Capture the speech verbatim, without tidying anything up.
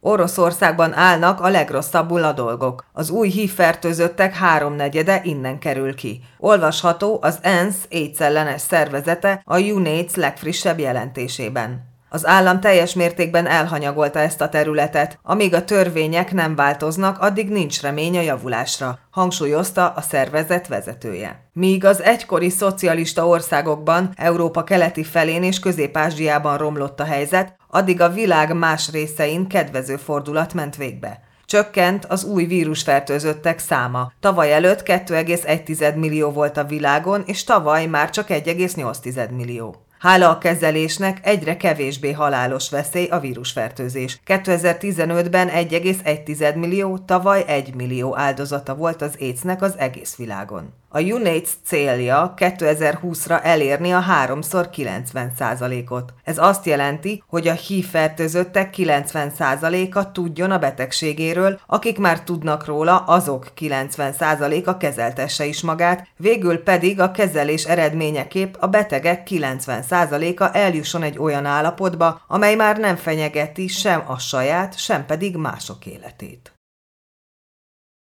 Oroszországban állnak a legrosszabbul a dolgok. Az új hívfertőzöttek háromnegyede innen kerül ki. Olvasható az ENSZ AIDS ellenes szervezete a UNAIDS legfrissebb jelentésében. Az állam teljes mértékben elhanyagolta ezt a területet, amíg a törvények nem változnak, addig nincs remény a javulásra, hangsúlyozta a szervezet vezetője. Míg az egykori szocialista országokban, Európa keleti felén és Közép-Ázsiában romlott a helyzet, addig a világ más részein kedvező fordulat ment végbe. Csökkent az új vírusfertőzöttek száma. Tavaly előtt két egész egy millió volt a világon, és tavaly már csak egy egész nyolc millió. Hála a kezelésnek egyre kevésbé halálos veszély a vírusfertőzés. kétezer-tizenötben egy egész egy millió, tavaly egy millió áldozata volt az AIDS-nek az egész világon. A UNAIDS célja kétezer-húszra elérni a háromszor kilencven százalékot. Ez azt jelenti, hogy a hívfertőzöttek kilencven százaléka tudjon a betegségéről, akik már tudnak róla, azok kilencven százaléka kezeltesse is magát, végül pedig a kezelés eredményeképp a betegek kilencven százaléka eljusson egy olyan állapotba, amely már nem fenyegeti sem a saját, sem pedig mások életét.